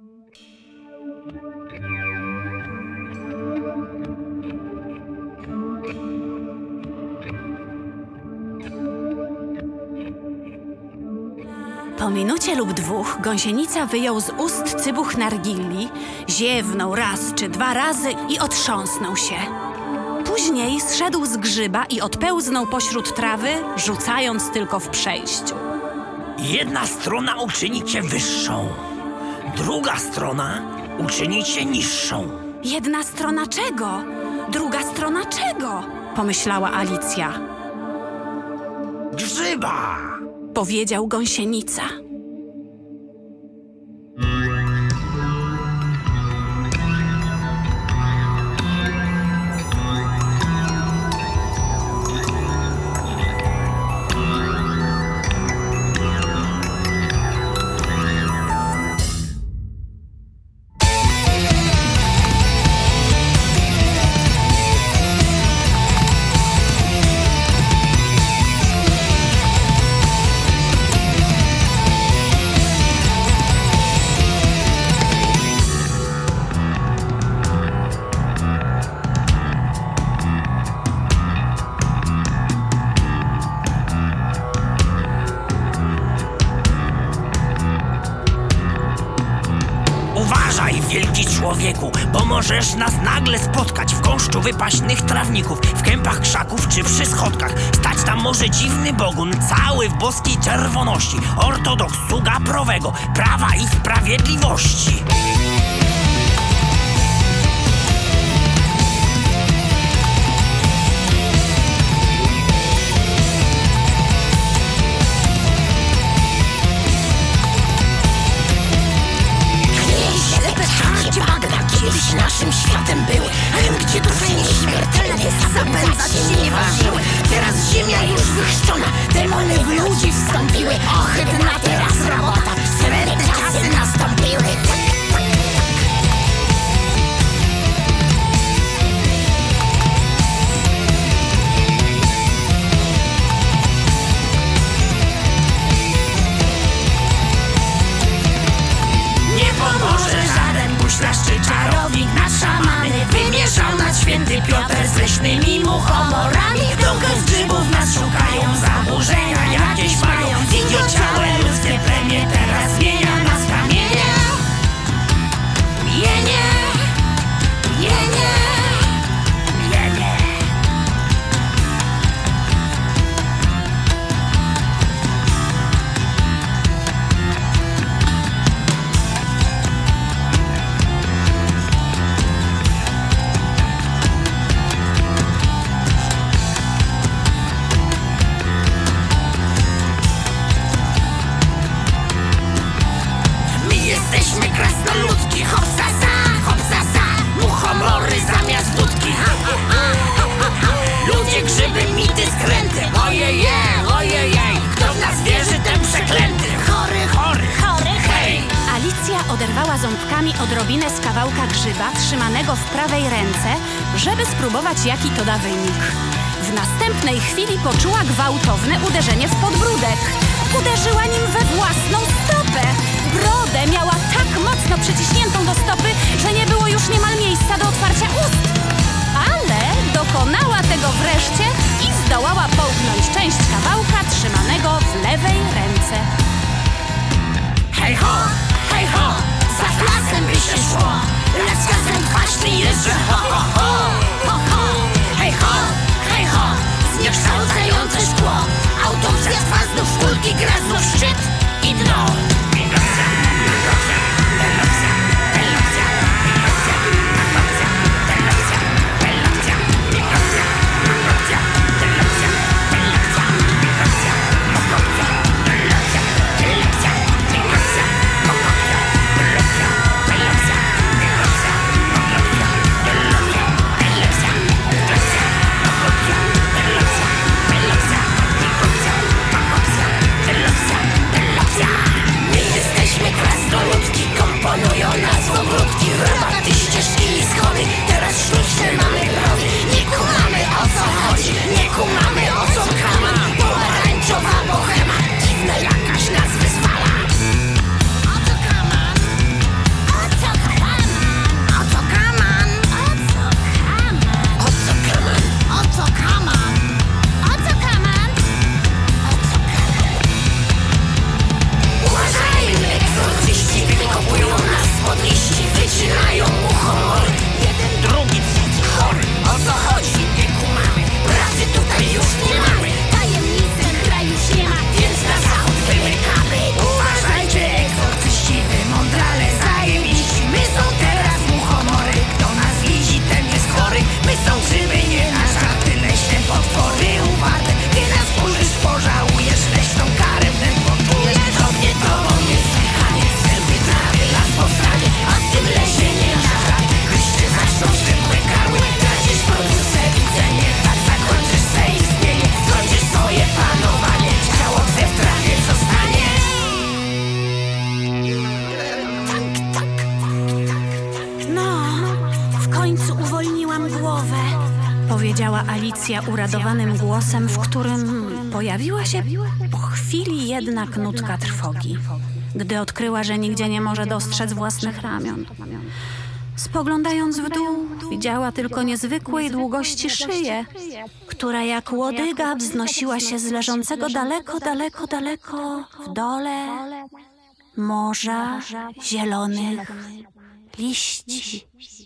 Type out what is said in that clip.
Po minucie lub dwóch gąsienica wyjął z ust cybuch nargilli, ziewnął raz czy dwa razy i otrząsnął się. Później zszedł z grzyba i odpełznął pośród trawy, rzucając tylko w przejściu. Jedna strona uczyni cię wyższą, druga strona uczyni cię niższą. Jedna strona czego? Druga strona czego? Pomyślała Alicja. Grzyba! Powiedział gąsienica. Uważaj, wielki człowieku, bo możesz nas nagle spotkać w gąszczu wypaśnych trawników, w kępach krzaków czy przy schodkach. Stać tam może dziwny bogun, cały w boskiej czerwoności, ortodoks, sługa prawego, prawa i sprawiedliwości. Kiedyś naszym światem były, gdzie dusze nieśmiertelne zapędzać się nie ważyły. Teraz ziemia już wychrzczona, demony w ludzi wstąpiły. Ohydna teraz robota, wstrętne czasy nastąpiły. Nie pomoże żaden guślarz czy czarownik, na szamany wymieszał nas święty Piotr z leśnymi muchomorami. Duchów grzybów nas szukają, zaburzenia jakieś mają. Idiociałe ludzkie plemię teraz zmienia nas w kamienie. Mienie, mienie, mienie. Jesteśmy krasnoludki, hopsasa, muchomory zamiast wódki. Ludzie, grzyby, mity, skręty. Ojej, ojej, kto w nas wierzy, ten przeklęty. Chory, hej! Alicja oderwała ząbkami odrobinę z kawałka grzyba trzymanego w prawej ręce, żeby spróbować, jaki to da wynik. W następnej chwili poczuła gwałtowne uderzenie w podbródek. Uderzyła nim we własną stopę. Brodę miała tak mocno przyciśniętą do stopy, że nie było już niemal miejsca do otwarcia ust. Ale dokonała tego wreszcie i zdołała połknąć część kawałka trzymanego w lewej ręce. Hej ho, Za lasem by się szło, las gazem kwaśny jest, że ho. Hej ho, zniekształcające szkło. Autopsja trwa znów, kulki gra znów, szczyt i dno. powiedziała Alicja uradowanym głosem, w którym pojawiła się po chwili jednak nutka trwogi, gdy odkryła, że nigdzie nie może dostrzec własnych ramion. Spoglądając w dół, widziała tylko niezwykłej długości szyję, która jak łodyga wznosiła się z leżącego daleko, daleko, daleko w dole morza zielonych liści.